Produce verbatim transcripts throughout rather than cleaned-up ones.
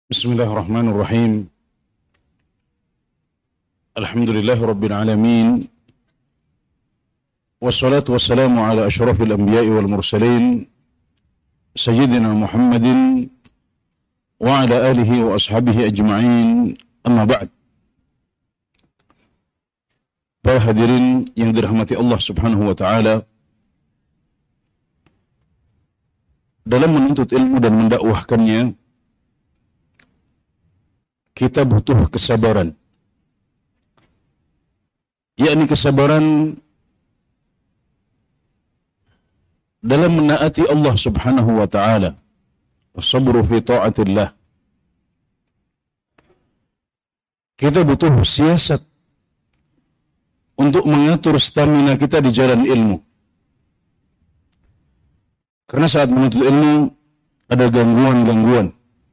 Bismillahirrahmanirrahim. Alhamdulillahi Rabbil Alamin. Wassalatu wassalamu ala ashrafil anbiya'i wal mursalin Sayyidina Muhammadin wa ala alihi wa ashabihi ajma'in. Amma ba'd. Para hadirin yang dirahmati Allah subhanahu wa ta'ala, dalam menuntut ilmu dan mendakwahkannya, kita butuh kesabaran. Yakni kesabaran dalam menaati Allah subhanahu wa ta'ala. As-sabru fi ta'atillah. Kita butuh siasat untuk mengatur stamina kita di jalan ilmu. Karena saat menuntut ilmu ada gangguan-gangguan.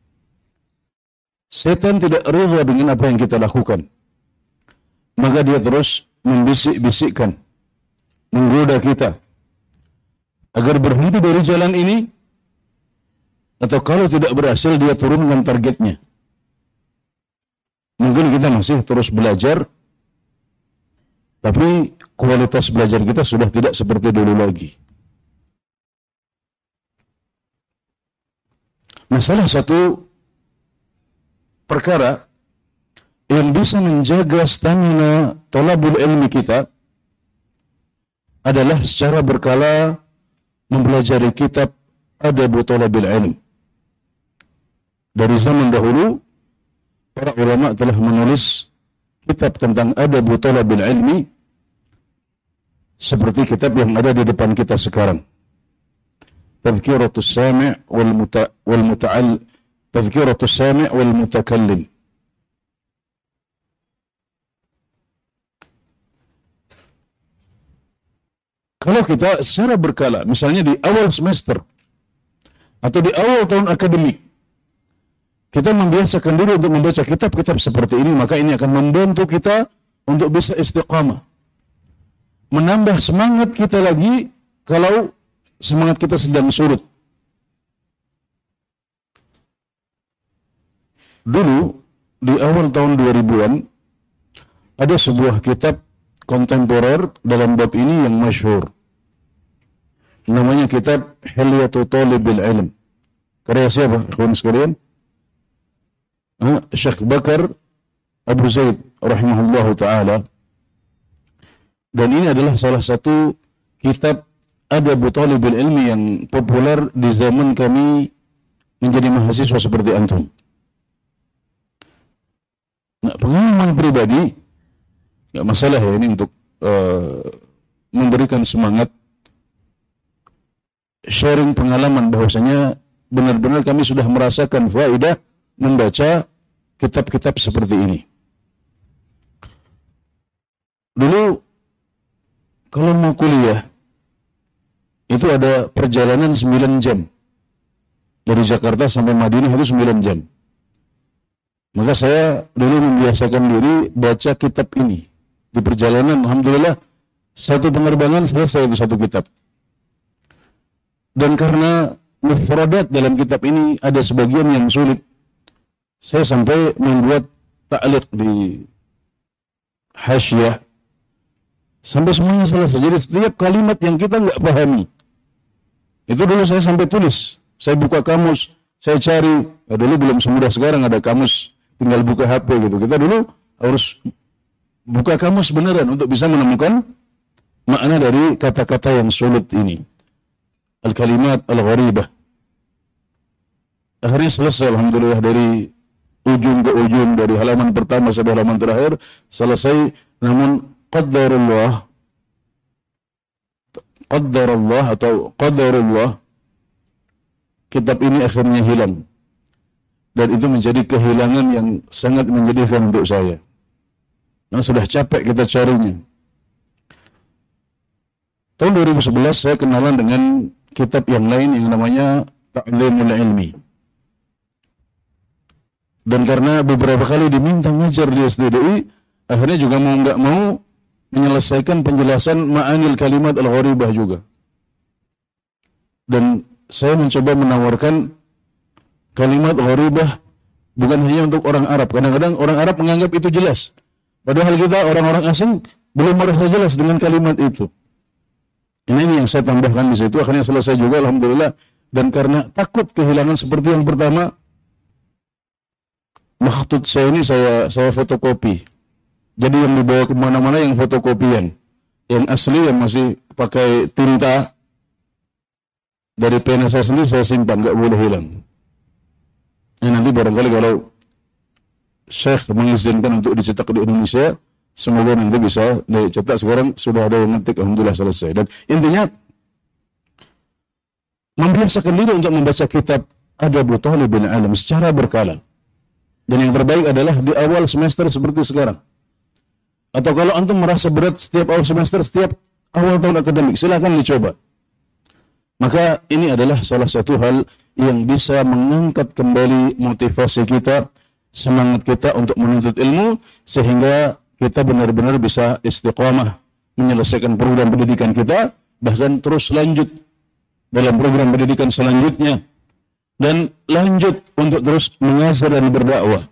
Setan tidak rela dengan apa yang kita lakukan. Maka dia terus membisik-bisikkan, menggoda kita agar berhenti dari jalan ini, atau kalau tidak berhasil dia turunkan targetnya. Mungkin kita masih terus belajar, tapi kualitas belajar kita sudah tidak seperti dulu lagi. Nah, salah satu perkara yang bisa menjaga stamina thalabul ilmi kita adalah secara berkala mempelajari kitab Adabu Thalabil Ilm. Dari zaman dahulu, para ulama telah menulis kitab tentang Adabu Thalabil Ilmi seperti kitab yang ada di depan kita sekarang. Tadhkiratus Sami' wal muta wal muta'al Tadhkiratus Sami' wal Mutakallim. Kalau kita secara berkala, misalnya di awal semester atau di awal tahun akademik, kita membiasakan diri untuk membaca kitab-kitab seperti ini, maka ini akan membantu kita untuk bisa istiqamah. Menambah semangat kita lagi kalau semangat kita sedang surut. Dulu, di awal tahun dua ribuan, ada sebuah kitab kontemporer dalam bab ini yang masyhur. Namanya kitab Hilyatu Thalibil Ilm. Karya siapa, ikhwan sekalian? Syekh Bakar Abu Zaid rahimahullahu ta'ala. Dan ini adalah salah satu kitab Adabu Thalibil Ilmi yang populer di zaman kami menjadi mahasiswa seperti antum. Nah, pengalaman pribadi, nggak masalah ya ini untuk uh, memberikan semangat, sharing pengalaman bahwasanya benar-benar kami sudah merasakan faedah membaca kitab-kitab seperti ini. Dulu kalau mau kuliah itu ada perjalanan sembilan jam dari Jakarta sampai Madinah, itu sembilan jam. Maka saya dulu membiasakan diri baca kitab ini. Di perjalanan, alhamdulillah, satu penerbangan selesai itu satu kitab. Dan karena mufradat dalam kitab ini ada sebagian yang sulit, saya sampai membuat ta'liq di hasyah sampai semuanya selesai. Jadi setiap kalimat yang kita nggak pahami, itu dulu saya sampai tulis. Saya buka kamus, saya cari. Ya, dulu belum semudah sekarang ada kamus, tinggal buka H P gitu. Kita dulu harus buka kamus beneran untuk bisa menemukan makna dari kata-kata yang sulit ini. Al-kalimat al-gharibah. Akhirnya selesai, alhamdulillah, dari ujung ke ujung, dari halaman pertama sampai halaman terakhir selesai. Namun qadarullah qadarullah atau qadarullah, kitab ini akhirnya hilang. Dan itu menjadi kehilangan yang sangat menyedihkan untuk saya. Nah, sudah capek kita carinya. Tahun dua ribu sebelas saya kenalan dengan kitab yang lain yang namanya Ta'limul Ilmi. Dan karena beberapa kali diminta ngajar di S D D I, akhirnya juga mau nggak mau menyelesaikan penjelasan ma'anil kalimat al-gharibah juga. Dan saya mencoba menawarkan kalimat gharibah Bukan hanya untuk orang Arab. Kadang-kadang orang Arab menganggap itu jelas. Padahal kita orang-orang asing belum merasa jelas dengan kalimat itu. Ini yang saya tambahkan di situ. Akhirnya selesai juga, alhamdulillah. Dan karena takut kehilangan seperti yang pertama, makhtut saya ini saya saya fotokopi. Jadi yang dibawa kemana-mana yang fotokopian. Yang asli yang masih pakai tinta dari pena saya sendiri saya simpan, nggak boleh hilang. Ini nanti barangkali kalau Syekh mengizinkan untuk dicetak di Indonesia, semoga nanti bisa dicetak. Sekarang sudah ada yang ngetik, alhamdulillah selesai. Dan intinya membiasakan diri untuk membaca kitab Adabut Thalibul Ilm secara berkala. Dan yang terbaik adalah di awal semester seperti sekarang. Atau kalau antum merasa berat setiap awal semester, setiap awal tahun akademik, silakan dicoba. Maka ini adalah salah satu hal yang bisa mengangkat kembali motivasi kita, semangat kita untuk menuntut ilmu, sehingga kita benar-benar bisa istiqamah menyelesaikan program pendidikan kita, bahkan terus lanjut dalam program pendidikan selanjutnya, dan lanjut untuk terus mengajar dan berdakwah.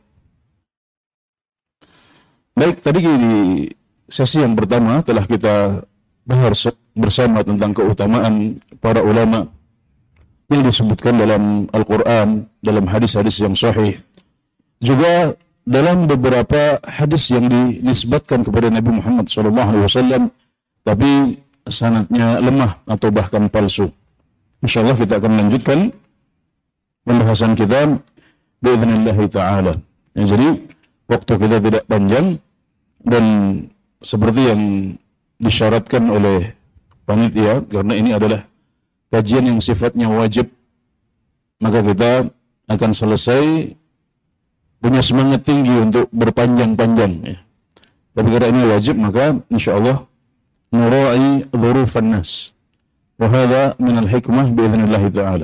Baik, tadi di sesi yang pertama telah kita bahas bersama tentang keutamaan para ulama yang disebutkan dalam Al-Quran, dalam hadis-hadis yang sahih. Juga dalam beberapa hadis yang dinisbatkan kepada Nabi Muhammad shallallahu alaihi wasallam, tapi sanadnya lemah atau bahkan palsu. InsyaAllah kita akan lanjutkan pembahasan kita bi'idznillah ta'ala. Ya, jadi waktu kita tidak panjang, dan seperti yang disyaratkan oleh panitia, karena ini adalah kajian yang sifatnya wajib, maka kita akan selesai punya semangat tinggi untuk berpanjang-panjang. Ya. Tapi karena ini wajib, maka insyaAllah nurai dhurufan nas. Wa hadha minal hikmah bi'idznillah ta'ala.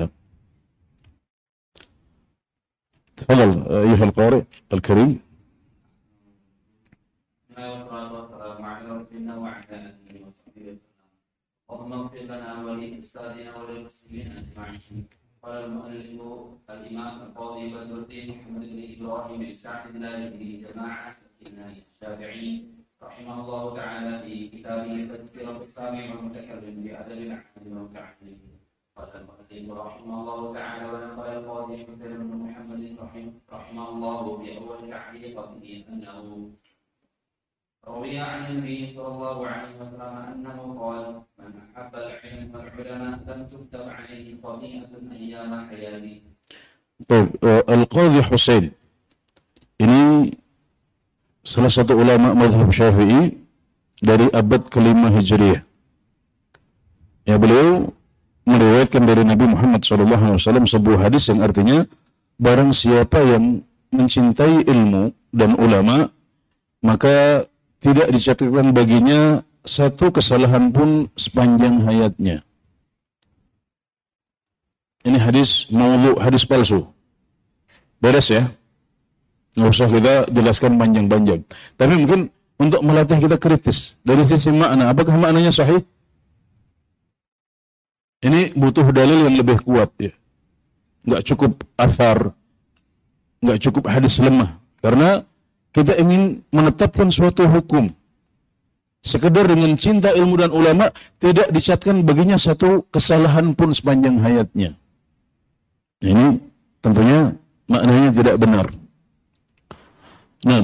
تفضل أيها القارئ الكريم. اللهم اغفر لنا ولأستاذنا وللمسلمين أجمعين. قال المؤلف الإمام القاضي بدر الدين محمد بن إبراهيم إسحاق الله جماعة الشافعي رحمه الله تعالى في كتابه تذكرة السامع والمتكلم بأدب العالم والمتعلم. قال المؤلف رحمه الله تعالى ونقل القاضي مسلم بن محمد رحمه الله بأول تعليقه أنه روي عن النبي صلى الله عليه وسلم أنه قال: من أحب العلم والعلماء لم تكتب عليه خطيئة أيام حياته. Al-Qadhi Husain ini salah satu ulama mazhab Syafi'i dari abad kelima Hijriah. Ya, beliau meriwayatkan dari Nabi Muhammad shallallahu alaihi wasallam sebuah hadis yang artinya barang siapa yang mencintai ilmu dan ulama, maka tidak dicatatkan baginya satu kesalahan pun sepanjang hayatnya. Ini hadis maudhu, hadis palsu. Beres ya? Nggak usah kita jelaskan panjang-panjang. Tapi mungkin untuk melatih kita kritis. Dari sisi makna, apakah maknanya sahih? Ini butuh dalil yang lebih kuat ya. Nggak cukup athar, nggak cukup hadis lemah. Karena kita ingin menetapkan suatu hukum. Sekedar dengan cinta ilmu dan ulama, tidak dicatatkan baginya satu kesalahan pun sepanjang hayatnya. Ini tentunya maknanya tidak benar. Nah.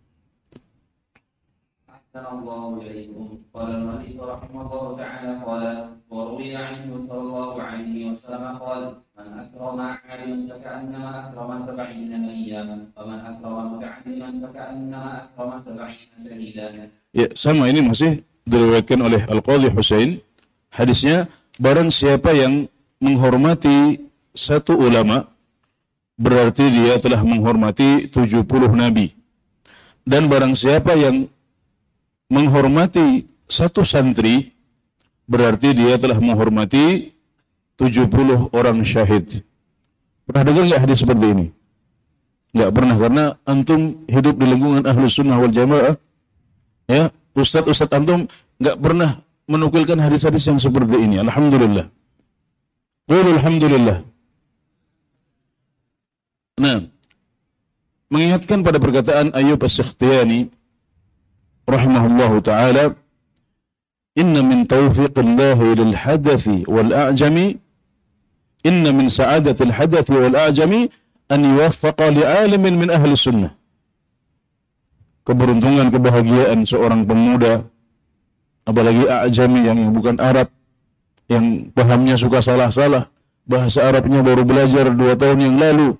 Assalamualaikum warahmatullahi wabarakatuh. Qala al-mu'allif rahimahullahu ta'ala qala wa ruwiya anhu sallallahu alaihi wasallam qala man akrama 'aliman faka'annama akrama sab'ina nabiyyan wa man akrama muta'alliman faka'annama akrama sab'ina shahidan. Ya, sama ini masih diriwayatkan oleh Al-Qadhi Husain. Hadisnya, barang siapa yang menghormati satu ulama, berarti dia telah menghormati tujuh puluh nabi. Dan barang siapa yang menghormati satu santri, berarti dia telah menghormati tujuh puluh orang syahid. Pernah dengar nggak hadis seperti ini? Nggak pernah, karena antum hidup di lingkungan Ahlus Sunnah wal Jamaah. Ya, ustadz-ustadz antum nggak pernah menukilkan hadis-hadis yang seperti ini. Alhamdulillah. Qul alhamdulillah. Nah, mengingatkan pada perkataan Ayyub As-Sikhtiyani rahimahullahu taala, inna min taufiqillahi lil hadathi wal a'jami, inna min sa'adatil hadathi wal a'jami an yuwaffaqa li'alimin min ahli sunnah. Keberuntungan, kebahagiaan seorang pemuda, apalagi a'jami yang bukan Arab, yang pahamnya suka salah-salah, bahasa Arabnya baru belajar dua tahun yang lalu.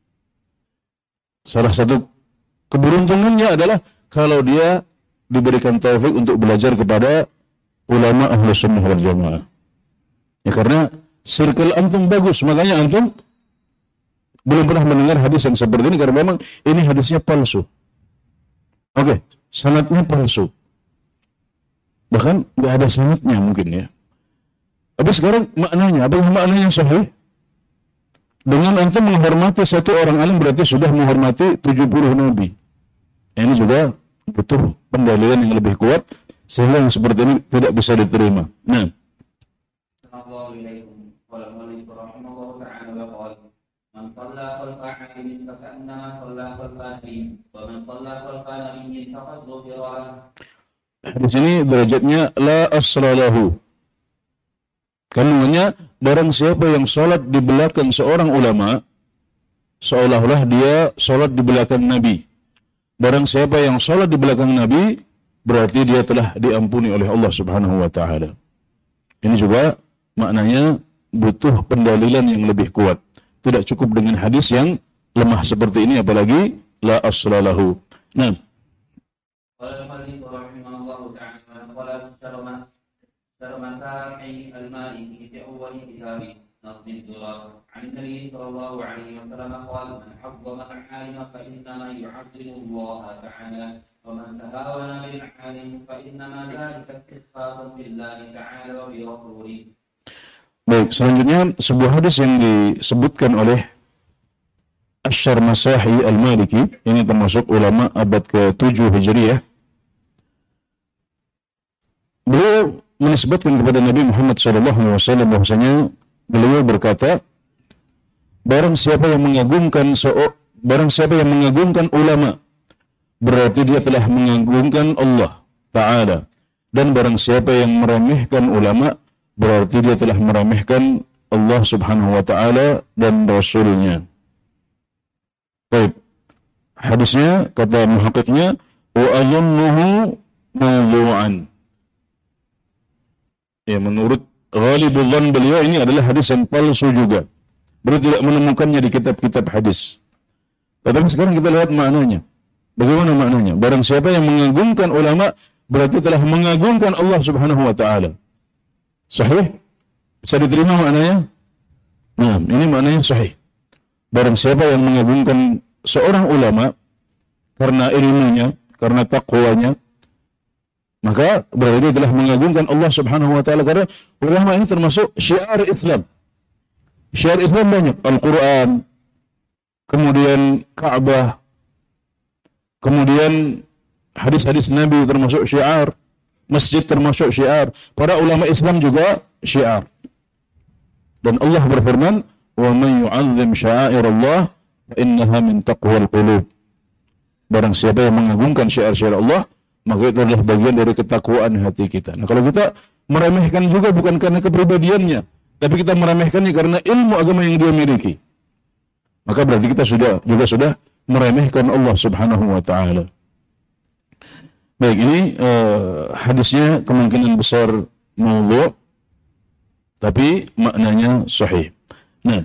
Salah satu keberuntungannya adalah kalau dia diberikan taufik untuk belajar kepada ulama ahlu sunnah wal jamaah. Ya, karena circle antum bagus, makanya antum belum pernah mendengar hadis yang seperti ini, karena memang ini hadisnya palsu. Oke, okay, sanadnya palsu. Bahkan nggak ada sanadnya mungkin ya. Tapi sekarang maknanya, apakah maknanya sahih? Dengan antum menghormati satu orang alim berarti sudah menghormati tujuh puluh nabi. Ini juga butuh pendalilan yang lebih kuat sehingga yang seperti ini tidak bisa diterima. Nah, di sini derajatnya la asralahu. Kandungannya, barang siapa yang sholat di belakang seorang ulama, seolah-olah dia sholat di belakang Nabi. Barang siapa yang sholat di belakang Nabi, berarti dia telah diampuni oleh Allah Subhanahu wa Ta'ala. Ini juga maknanya butuh pendalilan yang lebih kuat. Tidak cukup dengan hadis yang lemah seperti ini, apalagi la aslalahu. Nah, المالكي في أول كتاب نظم الدرر عن النبي صلى الله عليه وسلم قال من حظم العالم فإنما يعظم الله تعالى ومن تهاون بالعالم فإنما ذلك استخفاف بالله تعالى وبرسوله. Baik, selanjutnya sebuah hadis yang disebutkan oleh Asy-Syarmasahi Al-Maliki, ini termasuk ulama abad ke tujuh Hijriah. Beliau menisbatkan kepada Nabi Muhammad shallallahu alaihi wasallam bahwasanya beliau berkata, barang siapa yang mengagungkan so, barang siapa yang mengagungkan ulama, berarti dia telah mengagungkan Allah Ta'ala. Dan barang siapa yang meremehkan ulama, berarti dia telah meremehkan Allah Subhanahu wa Ta'ala dan Rasulnya. Baik, hadisnya kata muhakkiknya, wa azunnuhu mawdu'an. Ya, menurut ghalibul dhann beliau ini adalah hadis yang palsu juga. Beliau tidak menemukannya di kitab-kitab hadis. Tetapi sekarang kita lihat maknanya. Bagaimana maknanya? Barang siapa yang mengagungkan ulama, berarti telah mengagungkan Allah Subhanahu wa Ta'ala. Sahih? Bisa diterima maknanya? Nah, ini maknanya sahih. Barang siapa yang mengagungkan seorang ulama karena ilmunya, karena taqwanya, maka berarti dia telah mengagungkan Allah Subhanahu wa Ta'ala, karena ulama ini termasuk syiar Islam. Syiar Islam banyak, Al-Quran, kemudian Ka'bah, kemudian hadis-hadis Nabi termasuk syiar, masjid termasuk syiar, para ulama Islam juga syiar. Dan Allah berfirman, "Wa man yu'azzim sya'airallah fa innaha min taqwal qulub." Barang siapa yang mengagungkan syiar-syiar Allah, maka itu adalah bagian dari ketakwaan hati kita. Nah, kalau kita meremehkan juga bukan karena kepribadiannya, tapi kita meremehkannya karena ilmu agama yang dia miliki, maka berarti kita sudah juga sudah meremehkan Allah Subhanahu wa Ta'ala. Baik, ini uh, hadisnya kemungkinan besar maudhu', tapi maknanya sahih. Nah,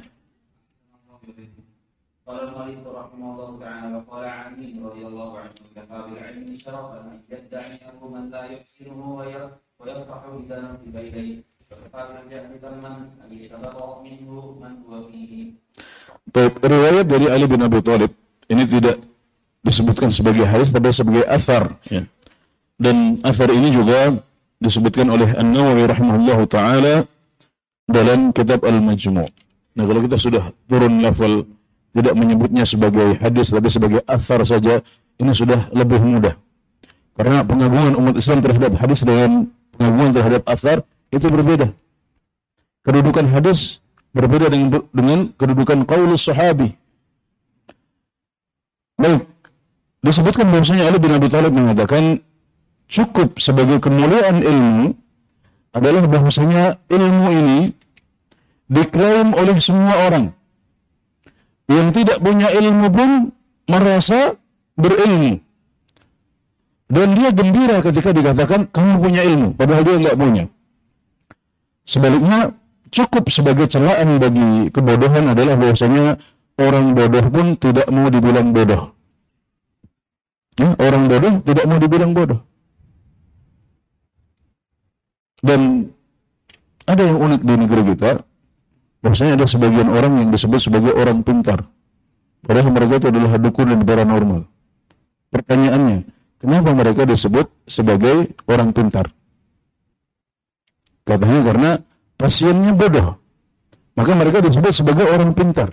riwayat dari Ali bin Abi Thalib ini tidak disebutkan sebagai hadis tapi sebagai athar, ya. Dan athar ini juga disebutkan oleh An-Nawawi rahimahullahu taala dalam kitab Al-Majmu'. Nah, kalau kita sudah turun level, tidak menyebutnya sebagai hadis tapi sebagai athar saja, ini sudah lebih mudah. Karena pengagungan umat Islam terhadap hadis dengan pengagungan terhadap athar itu berbeda. Kedudukan hadis berbeda dengan dengan kedudukan qaulus sahabi. Baik, disebutkan bahwasanya Ali bin Abi Thalib mengatakan cukup sebagai kemuliaan ilmu adalah bahwasanya ilmu ini diklaim oleh semua orang. Yang tidak punya ilmu pun merasa berilmu. Dan dia gembira ketika dikatakan kamu punya ilmu, padahal dia enggak punya. Sebaliknya, cukup sebagai celaan bagi kebodohan adalah bahwasanya orang bodoh pun tidak mau dibilang bodoh. Ya, orang bodoh tidak mau dibilang bodoh. Dan ada yang unik di negeri kita, bahwasanya ada sebagian orang yang disebut sebagai orang pintar. Padahal mereka itu adalah dukun dan paranormal. Pertanyaannya, kenapa mereka disebut sebagai orang pintar? Katanya karena pasiennya bodoh, maka mereka disebut sebagai orang pintar.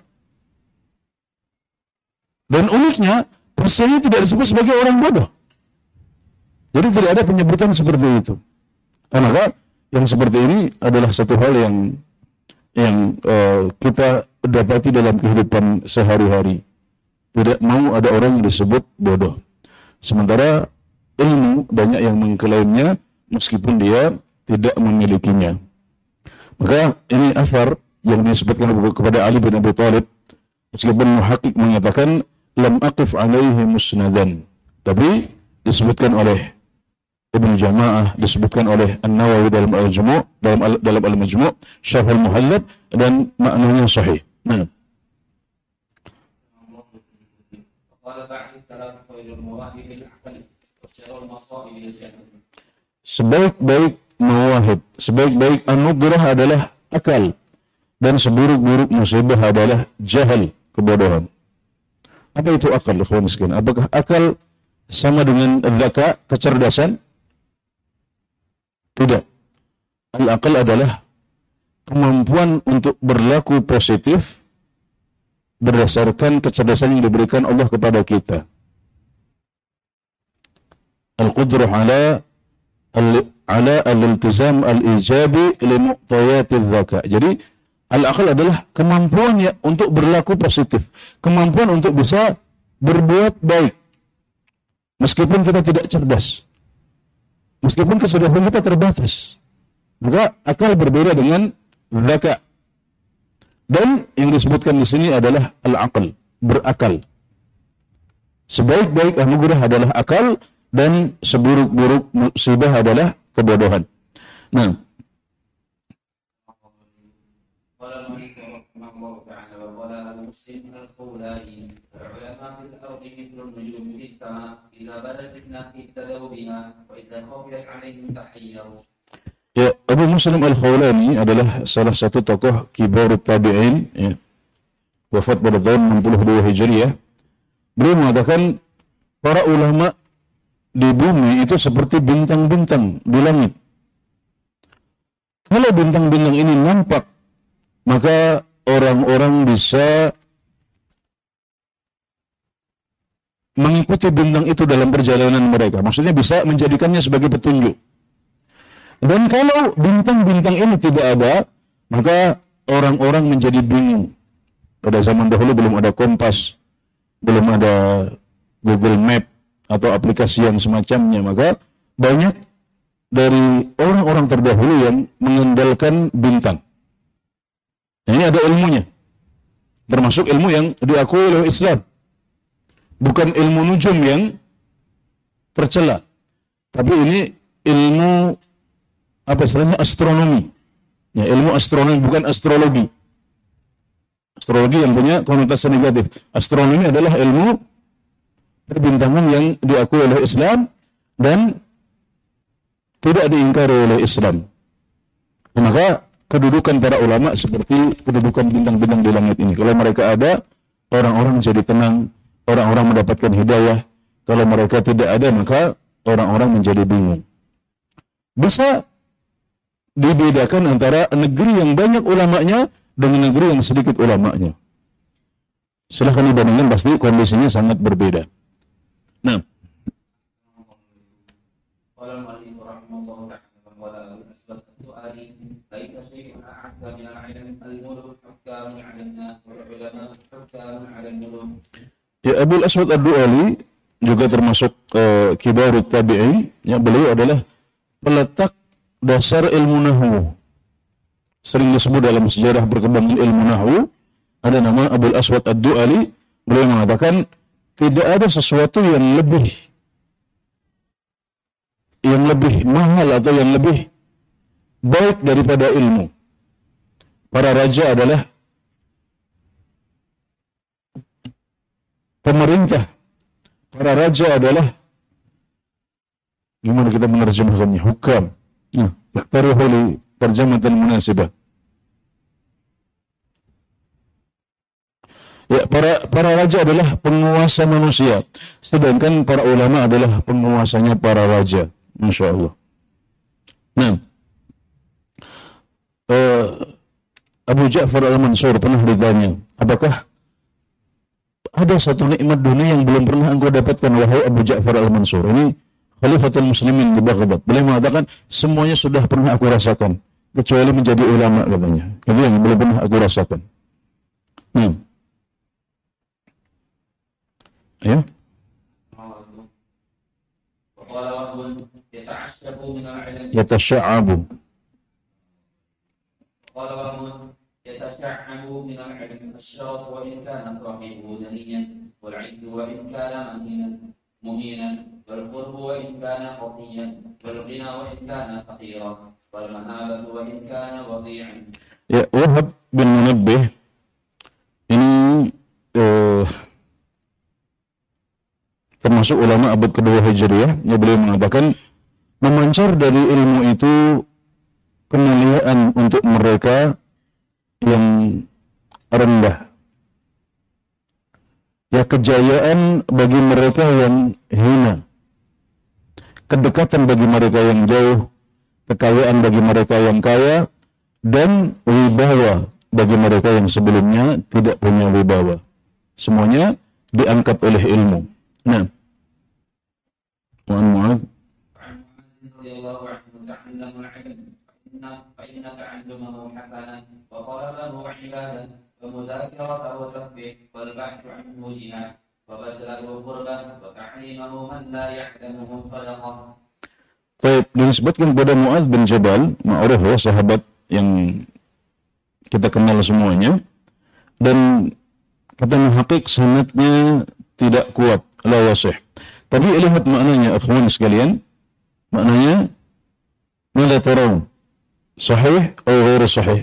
Dan uniknya, pasiennya tidak disebut sebagai orang bodoh. Jadi tidak ada penyebutan seperti itu. Nah, maka yang seperti ini adalah satu hal yang yang uh, kita dapati dalam kehidupan sehari-hari. Tidak mau ada orang yang disebut bodoh. Sementara ilmu banyak yang mengklaimnya meskipun dia tidak memilikinya. Maka ini asar yang disebutkan kepada Ali bin Abi Thalib, meskipun muhaqqiq mengatakan lam aqif alaihi musnadan, tapi disebutkan oleh Ibnu Jamaah, disebutkan oleh An-Nawawi dalam Al-Majmu' dalam al, dalam Al-Majmu' Syarh Al-Muhallab, dan maknanya sahih. Nah, sebaik-baik mawahib, sebaik-baik anugerah adalah akal, dan seburuk-buruk musibah adalah jahal, kebodohan. Apa itu akal, ikhwan sekalian? Apakah akal sama dengan dzaka, kecerdasan? Tidak. Al-aqal adalah kemampuan untuk berlaku positif berdasarkan kecerdasan yang diberikan Allah kepada kita. Al-qudrah ala ala al-iltizam al-ijabi li muqtayati dzaka. Jadi al-aqal adalah kemampuan ya untuk berlaku positif, kemampuan untuk bisa berbuat baik meskipun kita tidak cerdas. Meskipun kecerdasan kita terbatas, maka akal berbeda dengan dzaka. Dan yang disebutkan di sini adalah al-aql, berakal. Sebaik-baik anugerah adalah akal, dan seburuk-buruk musibah adalah kebodohan. Nah, المسلم الخولاني العلماء في الأرض مثل النجوم في السماء إذا بدت الفتنة اهتدوا بها وإذا خفيت عليهم تحيروا. Ya, Abu Muslim Al-Khawlani adalah salah satu tokoh kibarut tabi'in, ya, wafat pada tahun enam puluh dua Hijriah. Beliau mengatakan para ulama di bumi itu seperti bintang-bintang di langit. Kalau bintang-bintang ini nampak, maka orang-orang bisa mengikuti bintang itu dalam perjalanan mereka. Maksudnya bisa menjadikannya sebagai petunjuk. Dan kalau bintang-bintang ini tidak ada, maka orang-orang menjadi bingung. Pada zaman dahulu belum ada kompas, belum ada Google Map atau aplikasi yang semacamnya. Maka banyak dari orang-orang terdahulu yang mengandalkan bintang. Nah, ini ada ilmunya, termasuk ilmu yang diakui oleh Islam. Bukan ilmu nujum yang tercela, tapi ini ilmu apa istilahnya, astronomi. Ya, ilmu astronomi, bukan astrologi. Astrologi yang punya konotasi negatif. Astronomi adalah ilmu perbintangan yang diakui oleh Islam dan tidak diingkari oleh Islam. Maka kedudukan para ulama seperti kedudukan bintang-bintang di langit ini. Kalau mereka ada, orang-orang jadi tenang, orang-orang mendapatkan hidayah. Kalau mereka tidak ada, maka orang-orang menjadi bingung. Bisa dibedakan antara negeri yang banyak ulamanya dengan negeri yang sedikit ulamanya. Silahkan dibandingkan, pasti kondisinya sangat berbeda. Nah, Ya, Abul Aswad Ad-Du'ali juga termasuk uh, kibarut tabi'in, yang beliau adalah peletak dasar ilmu nahwu. Sering disebut dalam sejarah perkembangan ilmu nahwu, ada nama Abul Aswad Ad-Du'ali. Beliau mengatakan tidak ada sesuatu yang lebih yang lebih mahal atau yang lebih baik daripada ilmu. Para raja adalah pemerintah. Para raja adalah, gimana kita menerjemahkannya? Hukam. Nah, taruh li terjematan munasibah. Ya, para para raja adalah penguasa manusia, sedangkan para ulama adalah penguasanya para raja. Masya Allah. Nah, uh, Abu Ja'far Al-Mansur pernah ditanya, apakah ada satu nikmat dunia yang belum pernah engkau dapatkan, wahai Abu Ja'far Al-Mansur? Ini Khalifatul Muslimin di Baghdad. Beliau mengatakan, semuanya sudah pernah aku rasakan, kecuali menjadi ulama, katanya. Itu yang belum pernah aku rasakan. Nah, ya. Yatasha'abu. قال وهم يتشعب من العلم الشرف وإن كان صاحبه دنيا والعز وإن كان مهينا مهينا والقرب وإن كان خفيا والغنى وإن كان فقيرا والمهابة وإن كان وضيعا. Ya, Wahab bin Munabbih ini eh, termasuk ulama abad kedua Hijriah. Ya, beliau mengatakan memancar dari ilmu itu kemuliaan untuk mereka yang rendah, ya kejayaan bagi mereka yang hina, kedekatan bagi mereka yang jauh, kekayaan bagi mereka yang kaya, dan wibawa bagi mereka yang sebelumnya tidak punya wibawa. Semuanya diangkat oleh ilmu. Nah, mohon maaf. فإن تعلمه حسنا وطلبه عبادة ومذاكرته تسبيح والبحث عنه جهاد وبذله قربة وتعليمه من لا يعلمه صدقة. Baik, disebutkan kepada Mu'adz bin Jabal, ma'ruf ya, sahabat yang kita kenal semuanya, dan kata muhaqqiq sanadnya tidak kuat, la wasih. Tapi lihat maknanya, akhwan sekalian, maknanya mala tarawn, sahih atau ghair sahih.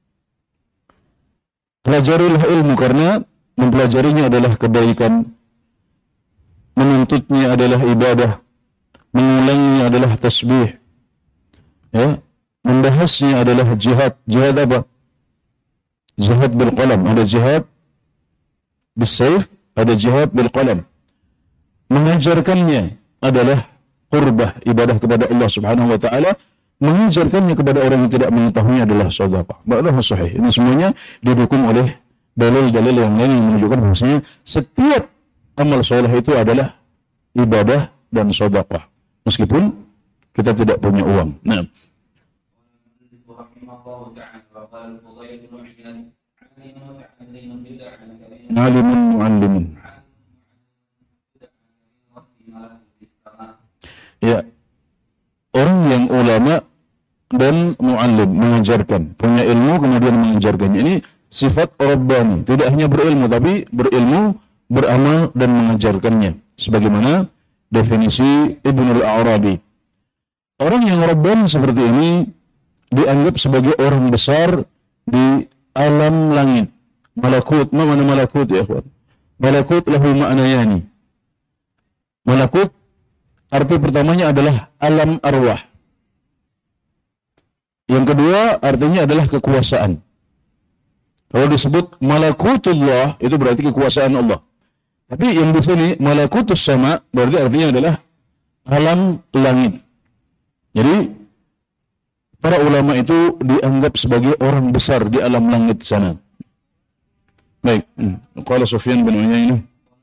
Pelajarilah ilmu karena mempelajarinya adalah kebaikan, menuntutnya adalah ibadah, mengulanginya adalah tasbih, ya, membahasnya adalah jihad. Jihad apa? Jihad bil qalam. Ada jihad bis sayf, ada jihad bil qalam. Mengajarkannya adalah qurbah, ibadah kepada Allah Subhanahu wa taala. Mengajarkannya kepada orang yang tidak mengetahuinya adalah sedekah. Ba'dahu sahih. Ini semuanya didukung oleh dalil-dalil yang lain yang menunjukkan bahwasanya setiap amal soleh itu adalah ibadah dan sedekah, meskipun kita tidak punya uang. Nah, alimun muallimun. Ya, orang yang ulama dan muallim, mengajarkan, punya ilmu kemudian mengajarkannya. Ini sifat Rabbani, tidak hanya berilmu tapi berilmu, beramal dan mengajarkannya. Sebagaimana definisi Ibnul Arabi. Orang yang Rabbani seperti ini dianggap sebagai orang besar di alam langit. Malakut, mana malakut ya ikhwan? Malakut lahu ma'nayani. Malakut arti pertamanya adalah alam arwah. Yang kedua artinya adalah kekuasaan. Kalau disebut malakutullah itu berarti kekuasaan Allah. Tapi yang di sini malakutus sama berarti artinya adalah alam langit. Jadi para ulama itu dianggap sebagai orang besar di alam langit sana. Baik, qala Sufyan bin Uyainah.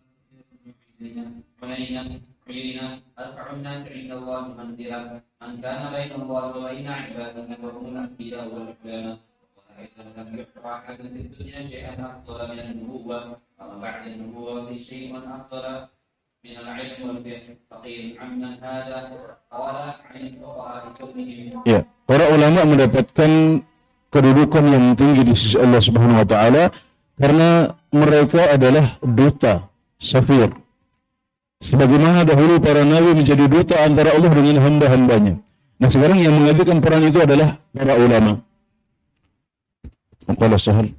أرفع الناس عند الله منزلة من كان بين الله وبين عباده وهم الأنبياء والعلماء وأيضا لم يعطى أحد في الدنيا شيئا أفضل من النبوة كما وبعد النبوة شيء أفضل من العلم والفقه فقيل عمن هذا قال عن الفقهاء كلهم. Ya, para ulama mendapatkan kedudukan yang tinggi di sisi Allah Subhanahu wa taala karena mereka adalah duta, safir. Sebagaimana dahulu para nabi menjadi duta antara Allah dengan hamba-hambanya. Nah, sekarang yang mengajukan peran itu adalah para ulama. Qala Sahal.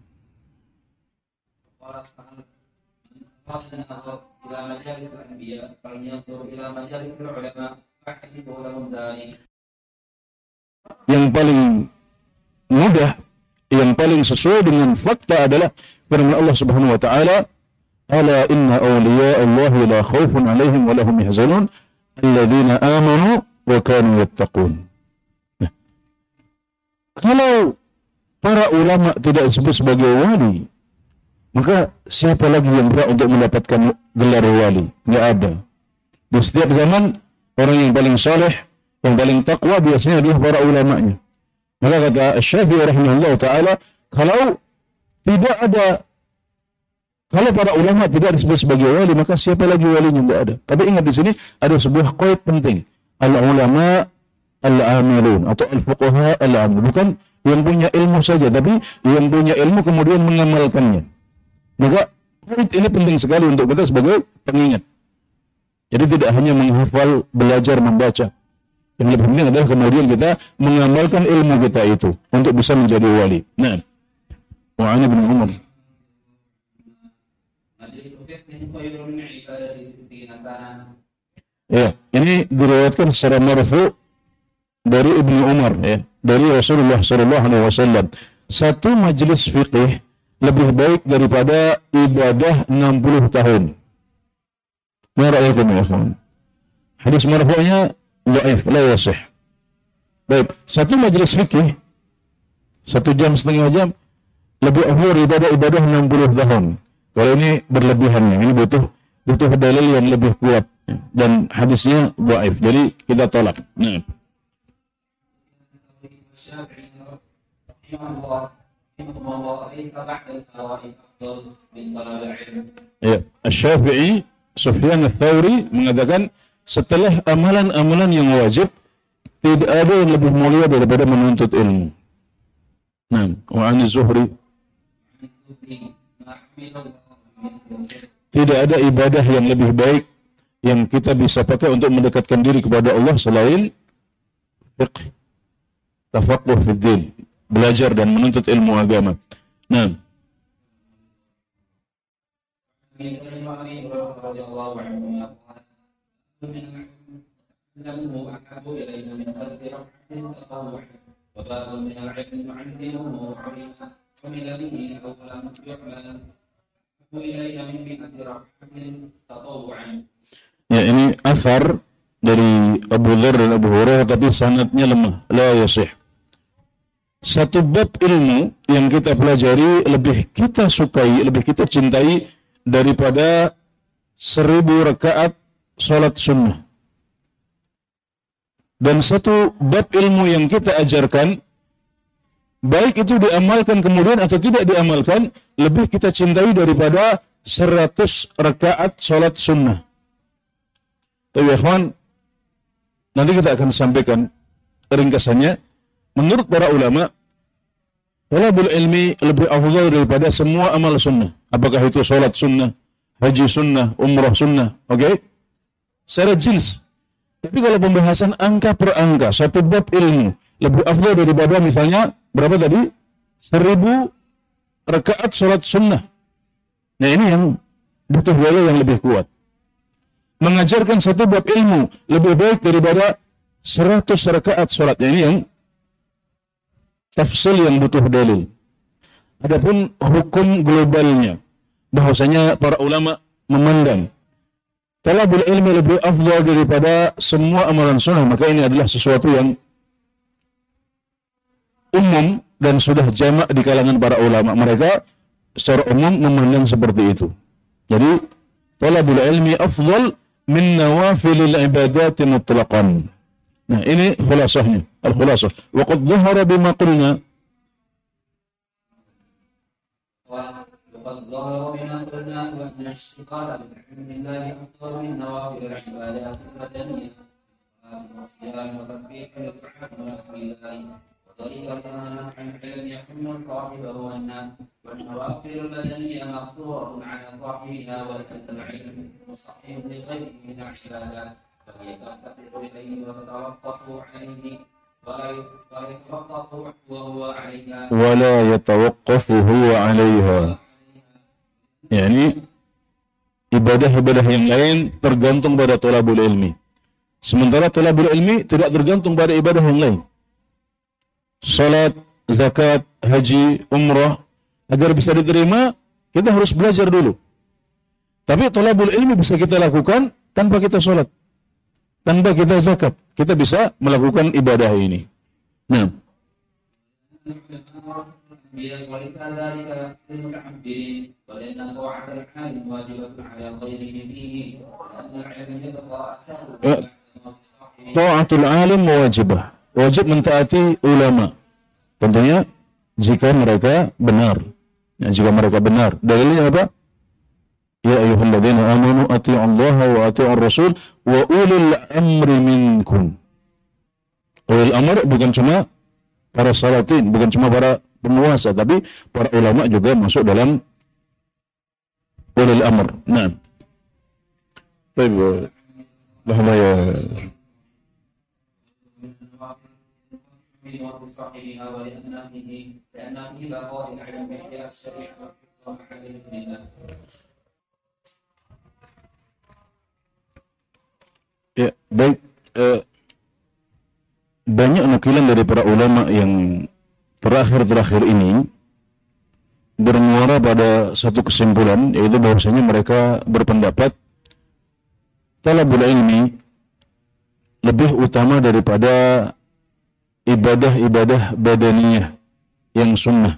Qala Sahal. Qala ila majalis al-anbiya falyanzur ila majalis al-ulama fahdihu lahum dhalik. Yang paling mudah, yang paling sesuai dengan fakta adalah firman Allah Subhanahu wa taala, "Ala inna awliya Allah la khaufun 'alaihim wa lahum yahzanun alladzina amanu wa kanu yattaqun." Nah, kalau para ulama tidak disebut sebagai wali, maka siapa lagi yang berhak untuk mendapatkan gelar wali? Tidak ada. Di setiap zaman orang yang paling saleh, yang paling takwa biasanya adalah para ulamanya. Maka kata Syafi'i rahimahullah ta'ala, kalau tidak ada, kalau para ulama tidak disebut sebagai wali, maka siapa lagi walinya? Tidak ada. Tapi ingat di sini ada sebuah qaid penting. Al-ulama al-amilun atau al-fuqaha al-amilun. Bukan yang punya ilmu saja, tapi yang punya ilmu kemudian mengamalkannya. Maka qaid ini penting sekali untuk kita sebagai pengingat. Jadi tidak hanya menghafal, belajar, membaca. Yang lebih penting adalah kemudian kita mengamalkan ilmu kita itu untuk bisa menjadi wali. Nah, wa an Ibnu Umar. Ya, ini diriwayatkan secara marfu dari Ibnu Umar, ya, dari Rasulullah sallallahu alaihi wasallam. Satu majelis fiqih lebih baik daripada ibadah enam puluh tahun. Ma ra'ayukum ya ikhwan? Hadis marfu'nya dhaif, la yasih. Baik, satu majelis fikih satu jam setengah jam lebih afdal daripada ibadah enam puluh tahun. Kalau ini berlebihannya, ini butuh butuh dalil yang lebih kuat dan hadisnya dhaif. Jadi kita tolak. Nah. Ya, Asy-Syafi'i Sufyan ats-Tsauri mengatakan setelah amalan-amalan yang wajib tidak ada yang lebih mulia daripada menuntut ilmu. Nah, wa an Zuhri, tidak ada ibadah yang lebih baik yang kita bisa pakai untuk mendekatkan diri kepada Allah selain fiqh, tafaqquh fid din, belajar dan menuntut ilmu agama. Nah, ya, ini athar dari Abu Dzar dan Abu Hurairah tapi sanadnya lemah, la yasih. Satu bab ilmu yang kita pelajari lebih kita sukai, lebih kita cintai daripada seribu rakaat salat sunnah. Dan satu bab ilmu yang kita ajarkan, baik itu diamalkan kemudian atau tidak diamalkan, lebih kita cintai daripada seratus rakaat salat sunnah. Tapi ikhwan, nanti kita akan sampaikan ringkasannya. Menurut para ulama, talabul ilmi lebih afdal daripada semua amal sunnah. Apakah itu salat sunnah, haji sunnah, umrah sunnah, oke? Okay? Secara jins. Tapi kalau pembahasan angka per angka, satu bab ilmu lebih afdal daripada misalnya berapa tadi? Seribu rakaat salat sunnah. Nah, ini yang butuh biaya yang lebih kuat. Mengajarkan satu bab ilmu lebih baik daripada seratus rakaat salat. Ini yang tafsil yang butuh dalil. Adapun hukum globalnya, bahwasanya para ulama memandang talabul ilmi lebih afdal daripada semua amalan sunnah, maka ini adalah sesuatu yang umum dan sudah jamak di kalangan para ulama. Mereka secara umum memandang seperti itu. Jadi talabul ilmi afdal min nawafilil ibadati mutlaqan. Nah, ini khulasahnya, al-khulasah. Wa qad dhahara bima qulna. وقد ظهر بما قلنا أن الاشتغال بحمد الله أفضل من نوافل العبادات البدنية والصيام وتسبيح الدعاء ونحو ذلك. وطريقة نفع العلم يحم صاحبه والناس، والنوافل البدنية مقصورة على صاحبها ولكن العلم مصحح لغيره من العبادات فهي تفتقر إليه وتتوقف عليه ولا يتوقف وهو عليها ولا يتوقف هو عليها. Yani ibadah-ibadah yang lain tergantung pada thalabul ilmi. Sementara thalabul ilmi tidak tergantung pada ibadah yang lain. Salat, zakat, haji, umrah, agar bisa diterima, kita harus belajar dulu. Tapi thalabul ilmi bisa kita lakukan tanpa kita salat, tanpa kita zakat. Kita bisa melakukan ibadah ini. Nah, ta'atul alim wajibah, wajib mentaati ulama. Tentunya jika mereka benar. Ya, jika mereka benar. Dalilnya apa? Ya ayyuhalladzina amanu athi'ullaha wa athi'ur rasul wa ulil amri minkum. Ulil amr bukan cuma para salatin, bukan cuma para penguasa, tapi para ulama juga masuk dalam ulil amr. Nah. Baik, bahwa ya Ya, baik. Eh, banyak nukilan dari para ulama yang terakhir-terakhir ini bermuara pada satu kesimpulan, yaitu bahwasanya mereka berpendapat talabul ilmi lebih utama daripada ibadah-ibadah badaniyah yang sunnah.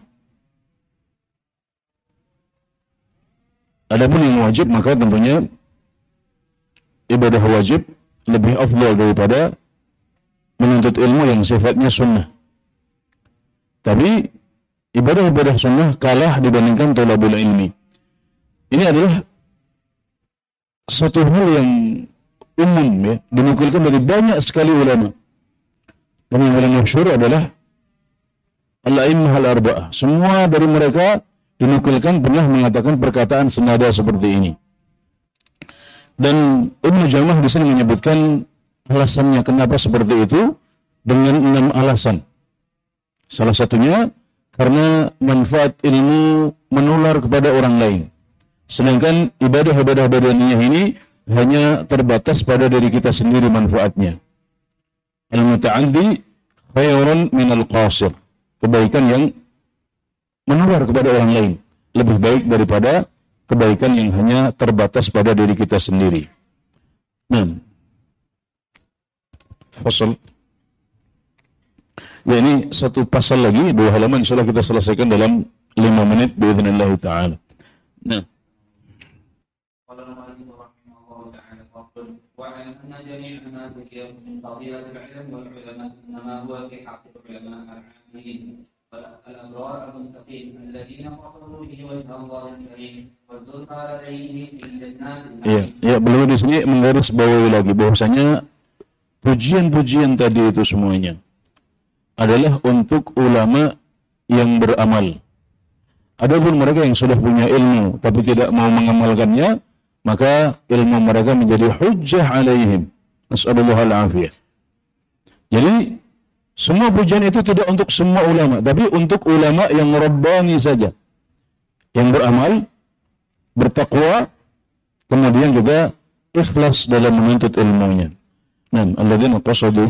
Adapun yang wajib, maka tentunya ibadah wajib lebih afdal daripada menuntut ilmu yang sifatnya sunnah. Tapi ibadah-ibadah sunnah kalah dibandingkan thalabul ilmi. Ini adalah satu hal yang umum, ya, dinukilkan dari banyak sekali ulama. Dan yang paling masyhur adalah al-a'immah al-arba'ah. Semua dari mereka dinukilkan pernah mengatakan perkataan senada seperti ini. Dan Ibnu Jamah di sini menyebutkan alasannya kenapa seperti itu dengan enam alasan. Salah satunya karena manfaat ilmu menular kepada orang lain. Sedangkan ibadah-ibadah badaniyah ini hanya terbatas pada diri kita sendiri manfaatnya. Al-muta'addi khairun minal qasir. Kebaikan yang menular kepada orang lain lebih baik daripada kebaikan yang hanya terbatas pada diri kita sendiri. Nah, pasal. Ya, ini satu pasal lagi, dua halaman, insyaallah kita selesaikan dalam lima menit biidznillah ta'ala. Nah. الأبرار المتقين الذين قصدوا به وجه الله الكريم والزلفى لديه في جنات النعيم. Ya, ya, beliau di sini menggaris bawahi lagi bahwasanya pujian-pujian tadi itu semuanya adalah untuk ulama yang beramal. Adapun mereka yang sudah punya ilmu tapi tidak mau mengamalkannya, maka ilmu mereka menjadi hujjah alaihim. Nas'alullah al-afiyah. Jadi semua pujian itu tidak untuk semua ulama, tapi untuk ulama yang rabbani saja, yang beramal, bertakwa, kemudian juga ikhlas dalam menuntut ilmunya. Nah, alladzina qasadu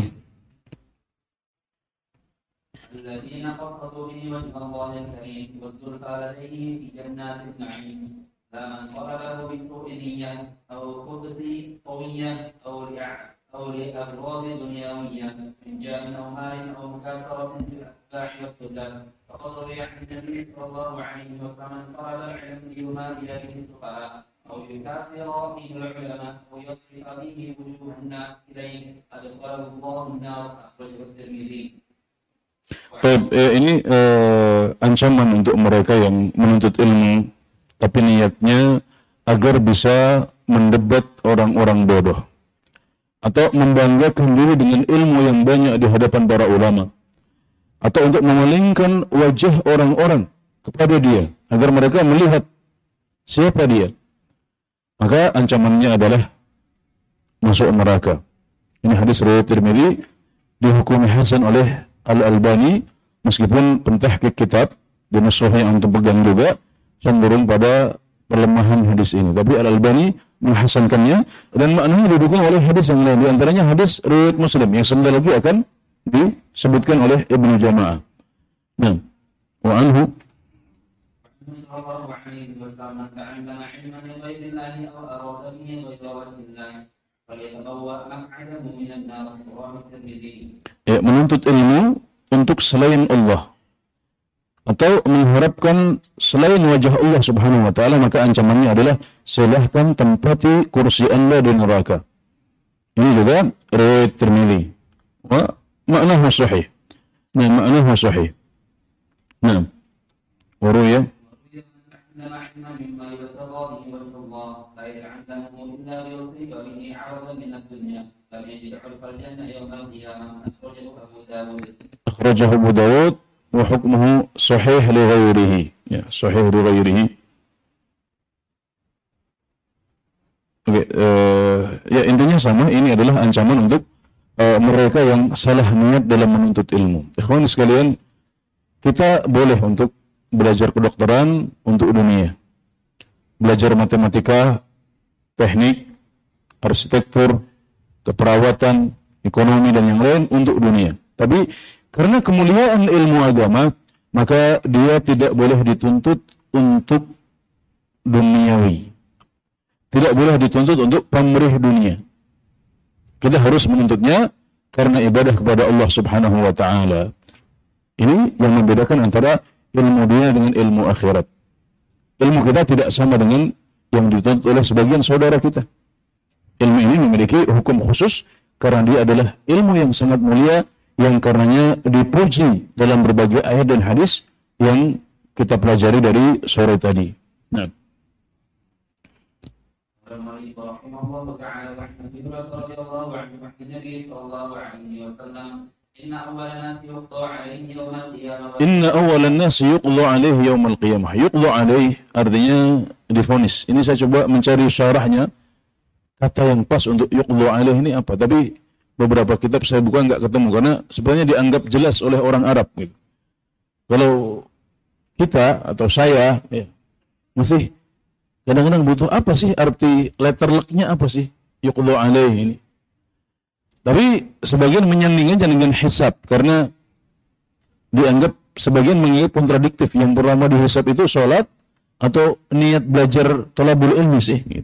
alladzina qasadu bihi wajha Allahil karim waz-zulfa ladayhi fi jannatin na'im la man qalabahu bi su'in niyyah aw khubthi qawiyyah aw li'a أو لأغراض دنيوية من جاء أو مال أو مكاثرة في الأتباع والطلاب فقد روي عن النبي صلى الله عليه وسلم طلب العلم ليماثل به السفهاء أو يكاثر فيه العلماء ويصرف به وجوه الناس إليه أدخله الله النار أخرجه الترمذي. Baik, eh, ini eh, ancaman untuk mereka yang menuntut ilmu tapi niatnya agar bisa mendebat orang-orang bodoh, atau membanggakan diri dengan ilmu yang banyak di hadapan para ulama, atau untuk memalingkan wajah orang-orang kepada dia agar mereka melihat siapa dia, maka ancamannya adalah masuk neraka. Ini hadis riwayat Tirmidzi, dihukumi hasan oleh Al-Albani, meskipun pentahqiq kitab di nusuh yang antum pegang juga cenderung pada perlemahan hadis ini, tapi Al-Albani menghasankannya dan maknanya didukung oleh hadis yang lain, di antaranya hadis riwayat Muslim yang sebentar lagi akan disebutkan oleh Ibnu Jama'ah. Nah, wa anhu ya, menuntut ilmu untuk selain Allah atau mengharapkan selain wajah Allah Subhanahu wa taala, maka ancamannya adalah silahkan tempati kursi Anda di neraka. Ini juga riwayat Tirmidzi. Wa ma'nahu sahih. Nah, ma'nahu sahih. Nah, waruya akhrajahu Abu Dawud wa hukmuhu sahih li ghairihi. Ya, sahih li ghairihi. Oke, okay, uh, ya intinya sama, ini adalah ancaman untuk uh, mereka yang salah niat dalam menuntut ilmu. Ikhwan sekalian, kita boleh untuk belajar kedokteran untuk dunia, belajar matematika, teknik, arsitektur, keperawatan, ekonomi dan yang lain untuk dunia. Tapi karena kemuliaan ilmu agama, maka dia tidak boleh dituntut untuk duniawi. Tidak boleh dituntut untuk pamrih dunia. Kita harus menuntutnya karena ibadah kepada Allah Subhanahu wa taala. Ini yang membedakan antara ilmu dunia dengan ilmu akhirat. Ilmu kita tidak sama dengan yang dituntut oleh sebagian saudara kita. Ilmu ini memiliki hukum khusus karena dia adalah ilmu yang sangat mulia, yang karenanya dipuji dalam berbagai ayat dan hadis yang kita pelajari dari sore tadi. Nah. Inna awalan nasi yuqdha alaihi yawmal qiyamah. Yuqdha alaihi artinya divonis. Ini saya coba mencari syarahnya, kata yang pas untuk yuqdha alaihi ini apa, tapi beberapa kitab saya buka nggak ketemu karena sebenarnya dianggap jelas oleh orang Arab gitu. Kalau kita atau saya ya, masih kadang-kadang butuh apa sih arti letter luck-nya, apa sih yuqdha alaihi ini. Tapi sebagian menyandingkan dengan hisab karena dianggap, sebagian menganggap kontradiktif. Yang pertama dihisab itu sholat atau niat belajar thalabul ilmi sih gitu.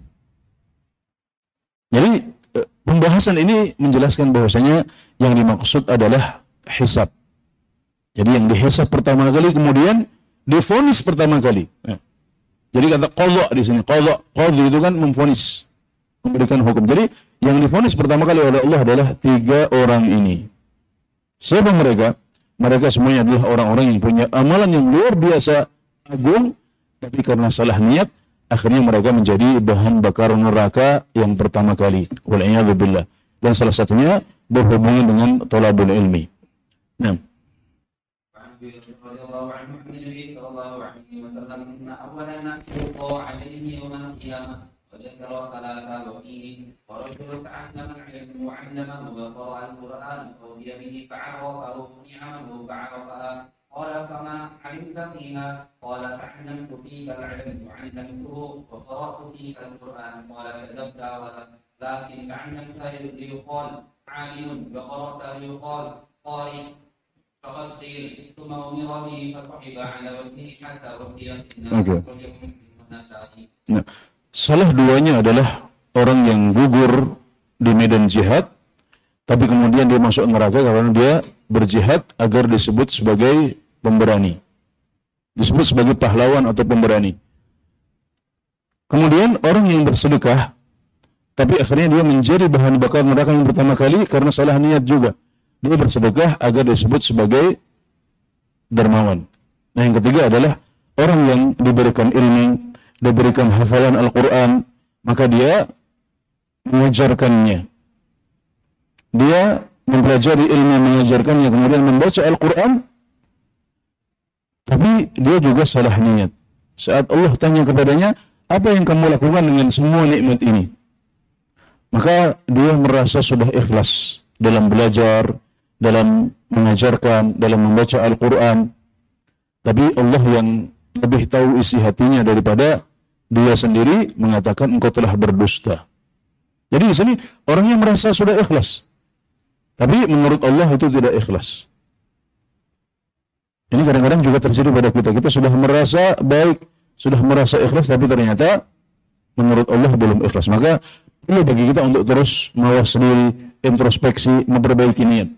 Jadi pembahasan ini menjelaskan bahwasanya yang dimaksud adalah hisab. Jadi yang dihisab pertama kali, kemudian divonis pertama kali. Ya. Jadi kata qadha di sini, qadha, qadhi itu kan memvonis, memberikan hukum. Jadi yang divonis pertama kali oleh Allah adalah tiga orang ini. Siapa mereka? Mereka semuanya adalah orang-orang yang punya amalan yang luar biasa agung, tapi karena salah niat, akhirnya mereka menjadi bahan bakar neraka yang pertama kali. Wal'iyadzu billah. Dan salah satunya berhubungan dengan thalabul ilmi. Nah. قال فما علمت فيها قال أحلمت فيك العلم وعلمته وقرأت فيك القرآن قال كذبت لكن أحلمت ليقال عالم وقرأت ليقال قارئ فقد قيل ثم أمر به فصحب على وجهه حتى وفي الناس. Nah, salah duanya adalah orang yang gugur di medan jihad, tapi kemudian dia masuk neraka karena dia berjihad agar disebut sebagai pemberani, disebut sebagai pahlawan atau pemberani. Kemudian orang yang bersedekah, tapi akhirnya dia menjadi bahan bakar neraka yang pertama kali karena salah niat juga. Dia bersedekah agar disebut sebagai dermawan. Nah, yang ketiga adalah orang yang diberikan ilmu, diberikan hafalan Al-Quran, maka dia mengajarkannya. Dia mempelajari ilmu mengajarkannya, kemudian membaca Al-Quran, tapi dia juga salah niat. Saat Allah tanya kepadanya, apa yang kamu lakukan dengan semua nikmat ini? Maka dia merasa sudah ikhlas dalam belajar, dalam mengajarkan, dalam membaca Al-Quran. Tapi Allah yang lebih tahu isi hatinya daripada dia sendiri mengatakan engkau telah berdusta. Jadi di sini orangnya merasa sudah ikhlas, tapi menurut Allah itu tidak ikhlas. Ini kadang-kadang juga terjadi pada kita. Kita sudah merasa baik, sudah merasa ikhlas, tapi ternyata menurut Allah belum ikhlas. Maka perlu bagi kita untuk terus mawas diri, introspeksi, memperbaiki niat.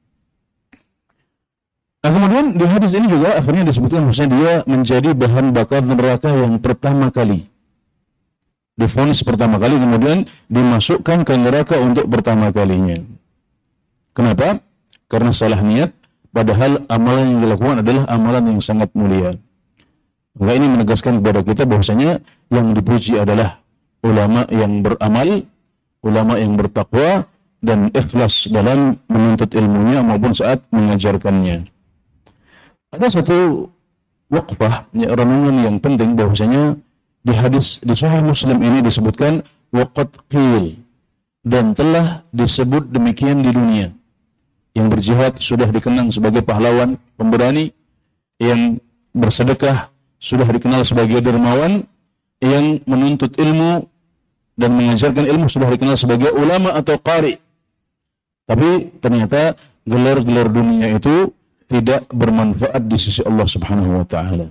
Nah, kemudian di hadis ini juga akhirnya disebutkan bahwasanya dia menjadi bahan bakar neraka yang pertama kali. Divonis pertama kali, kemudian dimasukkan ke neraka untuk pertama kalinya. Kenapa? Karena salah niat, padahal amalan yang dilakukan adalah amalan yang sangat mulia. Maka ini menegaskan kepada kita bahwasanya yang dipuji adalah ulama yang beramal, ulama yang bertakwa, dan ikhlas dalam menuntut ilmunya maupun saat mengajarkannya. Ada satu waqfah, ya, renungan yang penting bahwasanya di hadis di Sahih Muslim ini disebutkan waqad qil, dan telah disebut demikian di dunia. Yang berjihad sudah dikenang sebagai pahlawan, pemberani, yang bersedekah sudah dikenal sebagai dermawan, yang menuntut ilmu dan mengajarkan ilmu sudah dikenal sebagai ulama atau qari. Tapi ternyata gelar-gelar dunia itu tidak bermanfaat di sisi Allah Subhanahu wa taala.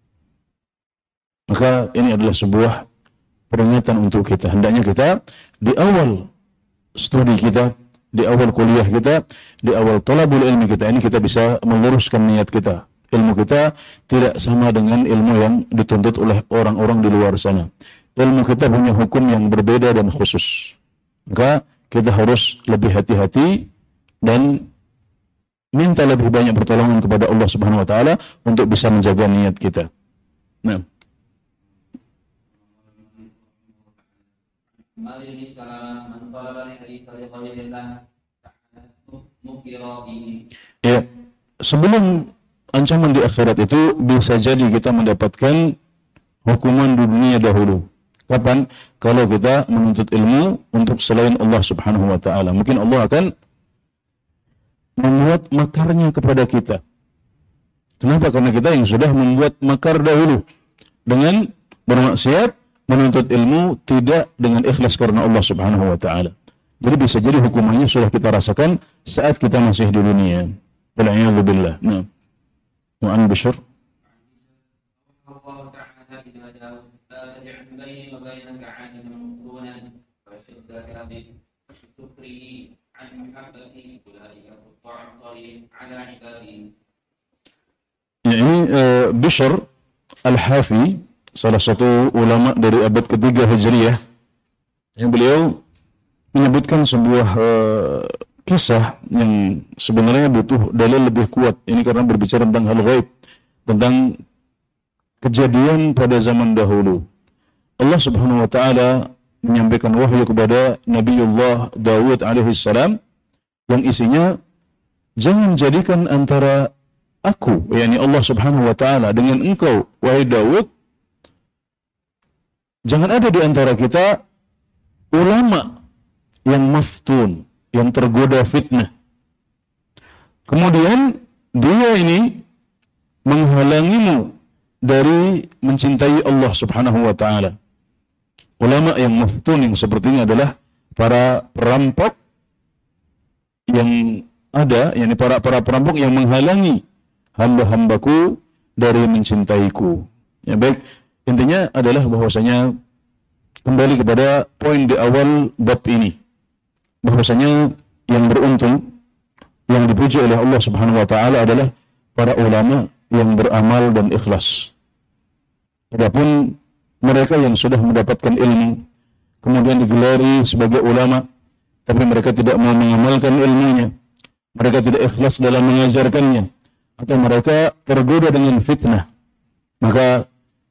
Maka ini adalah sebuah peringatan untuk kita. Hendaknya kita di awal studi kita, di awal kuliah kita, di awal thalabul ilmi kita, ini kita bisa meluruskan niat kita. Ilmu kita tidak sama dengan ilmu yang dituntut oleh orang-orang di luar sana. Ilmu kita punya hukum yang berbeda dan khusus. Maka kita harus lebih hati-hati dan minta lebih banyak pertolongan kepada Allah Subhanahu wa taala untuk bisa menjaga niat kita. Nah. Ya, sebelum ancaman di akhirat itu bisa jadi kita mendapatkan hukuman di dunia dahulu. Kapan? Kalau kita menuntut ilmu untuk selain Allah Subhanahu wa taala. Mungkin Allah akan membuat makarnya kepada kita. Kenapa? Karena kita yang sudah membuat makar dahulu dengan bermaksiat, menuntut ilmu tidak dengan ikhlas karena Allah Subhanahu wa taala. Jadi bisa jadi hukumannya sudah kita rasakan saat kita masih di dunia. Wal-'iyadzu billah. Nah. Wa an Bishr Allah Ta'ala bima Daud taj'al baini wa bainaka 'aliman mutunan wa yasuddaka bi syukrihi 'an mahabbati ulaika ta'attari 'ala 'ibadihi. Ya, ini uh, Bishr Al-Hafi, salah satu ulama dari abad ketiga Hijriyah, yang beliau menyebutkan sebuah uh, kisah yang sebenarnya butuh dalil lebih kuat. Ini karena berbicara tentang hal ghaib, tentang kejadian pada zaman dahulu. Allah Subhanahu wa taala menyampaikan wahyu kepada Nabiullah Daud alaihi salam yang isinya, jangan jadikan antara aku, yakni Allah Subhanahu wa taala, dengan engkau wahai Daud, jangan ada di antara kita ulama yang maftun, yang tergoda fitnah. Kemudian dia ini menghalangimu dari mencintai Allah Subhanahu wa taala. Ulama yang maftun yang seperti ini adalah para perampok yang ada, yakni para para perampok yang menghalangi hamba-hambaku dari mencintaiku. Ya, baik, intinya adalah bahwasanya kembali kepada poin di awal bab ini, bahwasanya yang beruntung, yang dipuji oleh Allah Subhanahu wa taala adalah para ulama yang beramal dan ikhlas. Adapun mereka yang sudah mendapatkan ilmu kemudian digelari sebagai ulama tapi mereka tidak mau mengamalkan ilmunya, mereka tidak ikhlas dalam mengajarkannya, atau mereka tergoda dengan fitnah, maka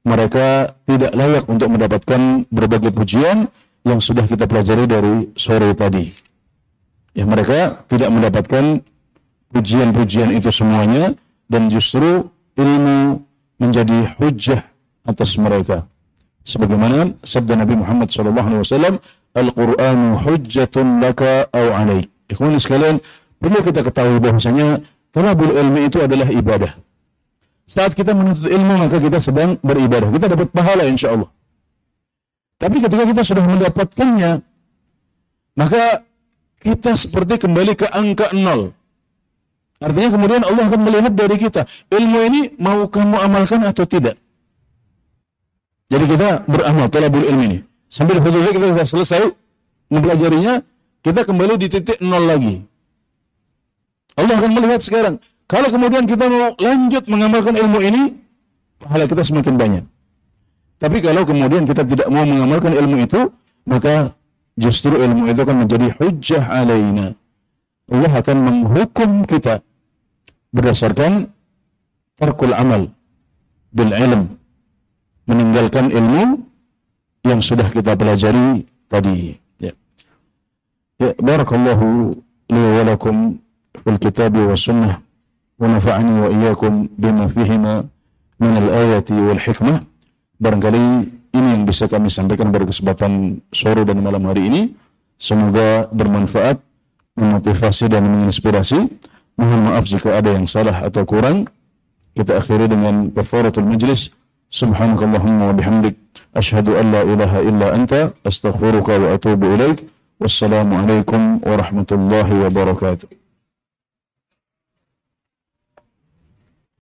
mereka tidak layak untuk mendapatkan berbagai pujian yang sudah kita pelajari dari sore tadi. Ya, mereka tidak mendapatkan pujian-pujian itu semuanya, dan justru ilmu menjadi hujjah atas mereka. Sebagaimana sabda Nabi Muhammad sallallahu alaihi wasallam, Al-Qur'anu hujjatun laka aw alaik. Ikhwan sekalian, perlu kita ketahui bahwasanya talabul ilmi itu adalah ibadah. Saat kita menuntut ilmu, maka kita sedang beribadah. Kita dapat pahala insya Allah. Tapi ketika kita sudah mendapatkannya, maka kita seperti kembali ke angka nol. Artinya kemudian Allah akan melihat dari kita, ilmu ini mau kamu amalkan atau tidak. Jadi kita beramal, talabul ilmi ini. Sambil hujah kita sudah selesai mempelajarinya, kita kembali di titik nol lagi. Allah akan melihat sekarang. Kalau kemudian kita mau lanjut mengamalkan ilmu ini, pahala kita semakin banyak. Tapi kalau kemudian kita tidak mau mengamalkan ilmu itu, maka justru ilmu itu akan menjadi hujjah alaina. Allah akan menghukum kita berdasarkan tarkul amal bil ilm, meninggalkan ilmu yang sudah kita pelajari tadi. Ya, ya barakallahu li wa lakum fil kitabi was sunnah wa nafa'ani wa iyyakum bima fihima min al-ayati wal hikmah. Barangkali ini yang bisa kami sampaikan pada kesempatan sore dan malam hari ini. Semoga bermanfaat, memotivasi dan menginspirasi. Mohon maaf jika ada yang salah atau kurang. Kita akhiri dengan kafaratul majlis. Subhanakallahumma wa bihamdik, asyhadu an la ilaha illa anta, astaghfiruka wa atubu ilaik. Wassalamu alaikum warahmatullahi wabarakatuh.